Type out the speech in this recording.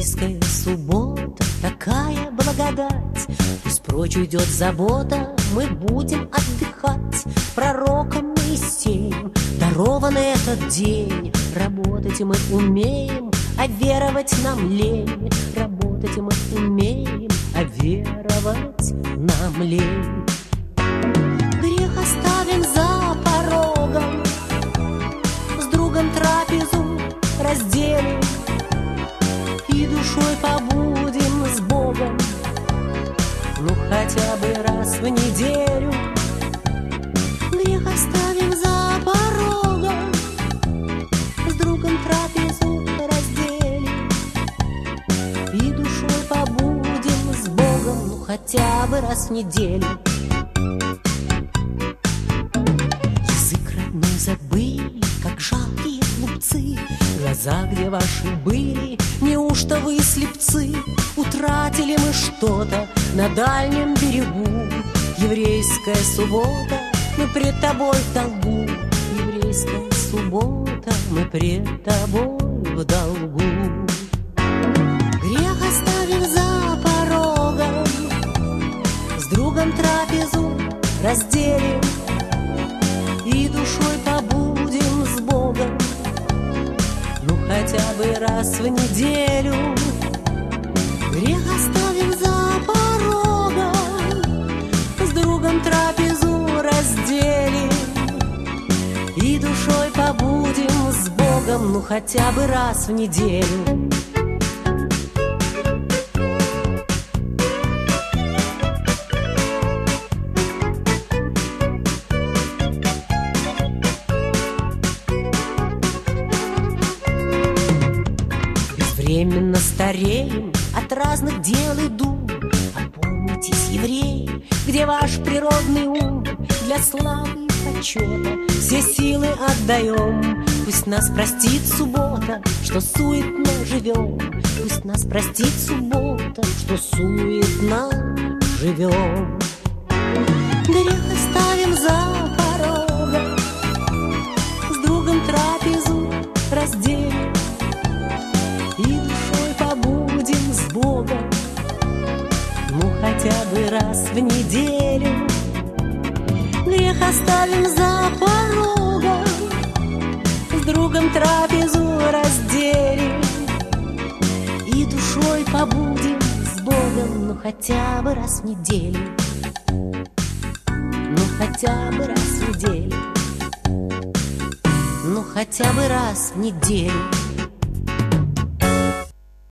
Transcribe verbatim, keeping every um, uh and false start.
Еврейская суббота, такая благодать. Пусть прочь уйдет забота, мы будем отдыхать. Пророком Моисеем дарован этот день. Работать мы умеем, а веровать нам лень. Работать мы умеем, а веровать нам лень. Грех оставим за порогом, с другом трапезу разделим и душой побудем с Богом, ну хотя бы раз в неделю. Грех оставим за порогом, с другом трапезу разделим и душой побудем с Богом, ну хотя бы раз в неделю. Язык родной забыли, как жалкие глупцы. Глаза, где ваши были, неужто вы слепцы? Утратили мы что-то на дальнем берегу. Еврейская суббота, мы пред тобой в долгу. Еврейская суббота, мы пред тобой в долгу. Грех оставим за порогом, с другом трапезу разделим и душой побудем с Богом, ну хотя бы раз в неделю. Грех оставим за порогом, с другом трапезу разделим и душой побудем с Богом, ну хотя бы раз в неделю. Временно стареем, от разных дел иду. Опомнитесь, евреи, где ваш природный ум? Для славы и почета все силы отдаем. Пусть нас простит суббота, что суетно живем. Пусть нас простит суббота, что суетно живем. Грех оставим за порогом, с другом трапезу разделим и душой побудем с Богом, ну хотя бы раз в неделю. Грех оставим за порогом, с другом трапезу разделим и душой побудем с Богом, ну хотя бы раз в неделю. Ну хотя бы раз в неделю. Ну хотя бы раз в неделю.